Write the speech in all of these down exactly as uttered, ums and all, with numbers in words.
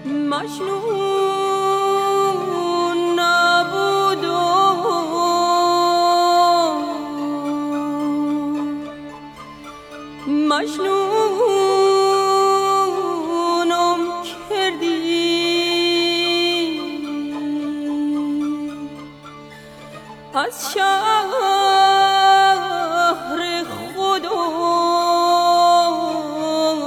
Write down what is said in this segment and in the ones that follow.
مجنون نبودم، مجنونم کردی از شهر خودم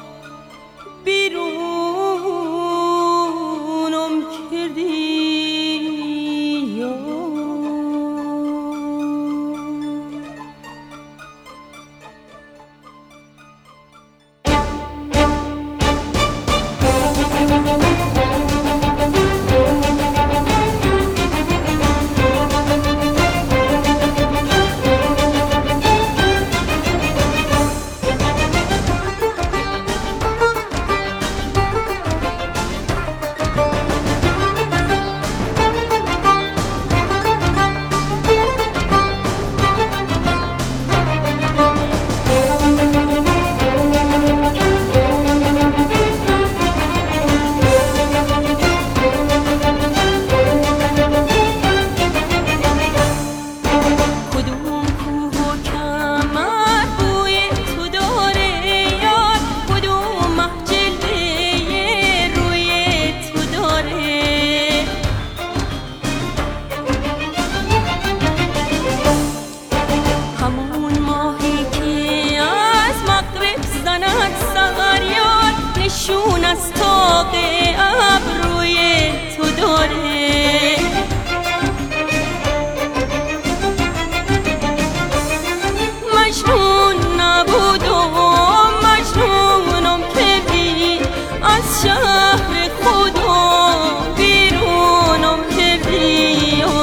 بیرونم کردی. نشون از طاق ابروی تو داره، مجنون نبودم، مجنونم کردی از شهر خودم بیرونم کردی.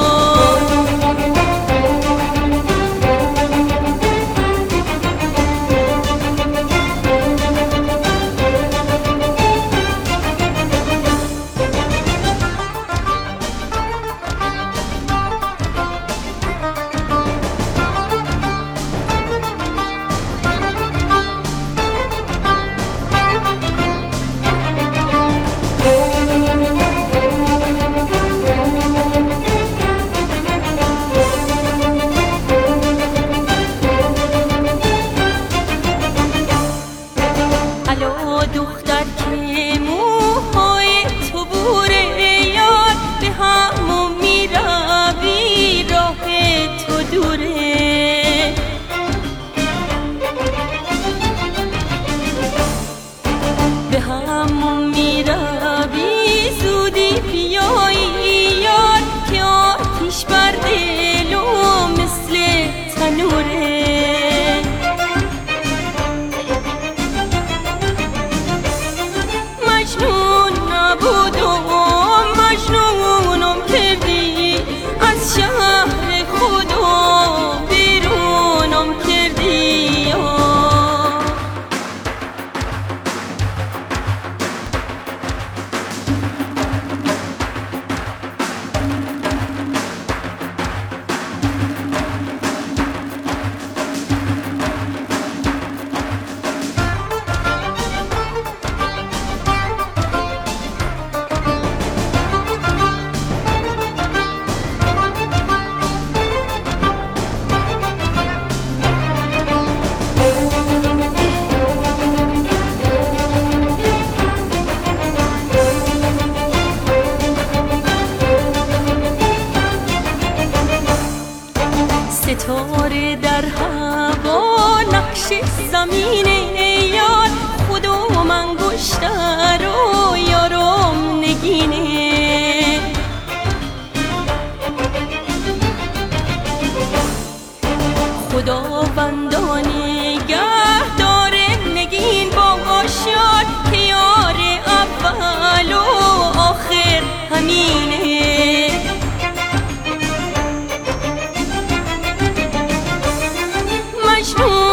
دختر که موهای تو بوره یار، به همون میروی راه تو دوره. به همون میروی زودی بیایی یار، که آتیش بر دلو مثل تنوره. مجنون نبودم، مجنونم کردی از شهر خودم بیرونم کردی. ستاره در هوا نقش زمینه یار، خودم انگشتر و یارم نگینه. خداوندا نگهدار نگین باش یار، که یار اول و آخر همینه. مجنون